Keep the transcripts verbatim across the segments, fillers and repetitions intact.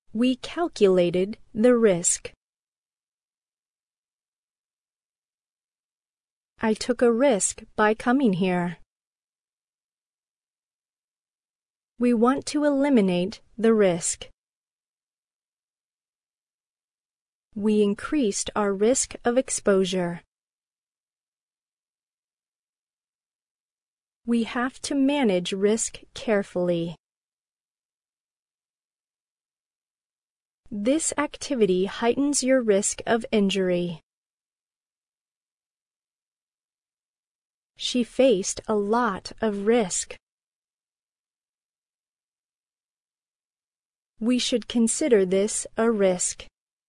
We calculated the risk. I took a risk by coming here. We want to eliminate the risk. We increased our risk of exposure. We have to manage risk carefully. This activity heightens your risk of injury. She faced a lot of risk. We should consider this a risk.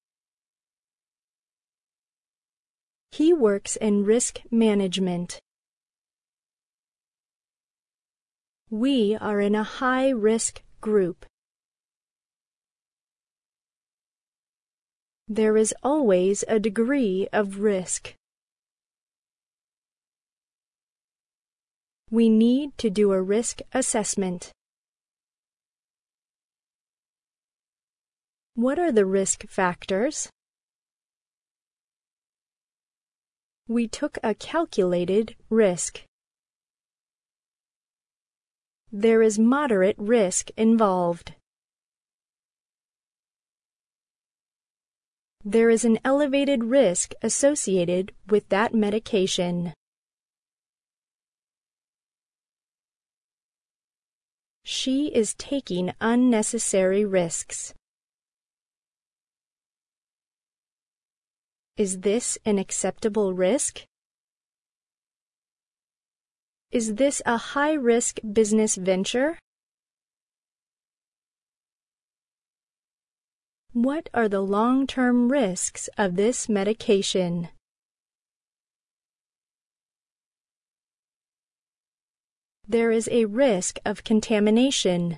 He works in risk management. We are in a high-risk group. There is always a degree of risk. We need to do a risk assessment. What are the risk factors? We took a calculated risk. There is moderate risk involved. There is an elevated risk associated with that medication. She is taking unnecessary risks. Is this an acceptable risk? Is this a high-risk business venture? What are the long-term risks of this medication? There is a risk of contamination.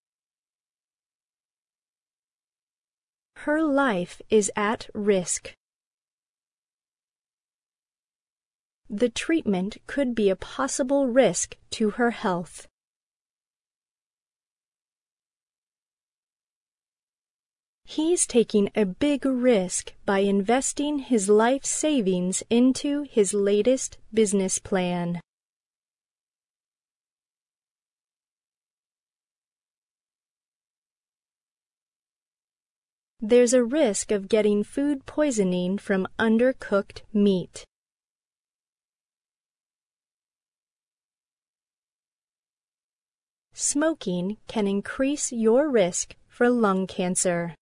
Her life is at risk. The treatment could be a possible risk to her health. He's taking a big risk by investing his life savings into his latest business plan. There's a risk of getting food poisoning from undercooked meat. Smoking can increase your risk for lung cancer.